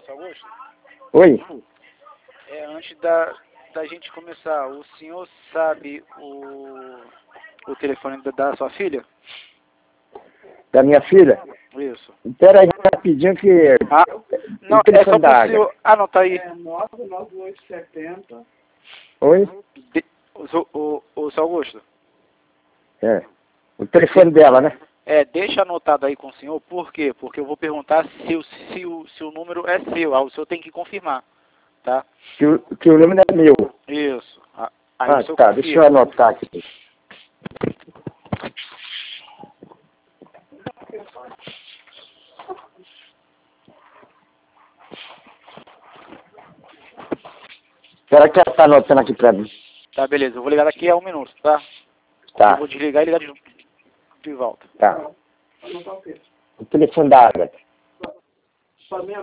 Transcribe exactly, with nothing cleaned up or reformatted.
seu Augusto? Oi? É, antes da, da gente começar, o senhor sabe o, o telefone da, da sua filha? Da minha filha? Isso. Espera aí rapidinho que... Ah, não, é só para o senhor... Ah, não, tá aí. É nove nove oito sete zero. Oi? De, o, seu- o, o seu Augusto? É. O telefone dela, né? É, deixa anotado aí com o senhor, por quê? Porque eu vou perguntar se o, se o, se o número é seu, ah, o senhor tem que confirmar, tá? Que o, que o número é meu. Isso. Ah, aí Ah, o senhor tá. Deixa eu confirma. anotar aqui. Espera que ela tá anotando aqui pra mim. Tá, beleza. Eu vou ligar daqui a um minuto, tá? Tá. Eu vou desligar e ligar de, de volta. Tá. Anotar o quê? O telefone da Agatha. Só mesmo.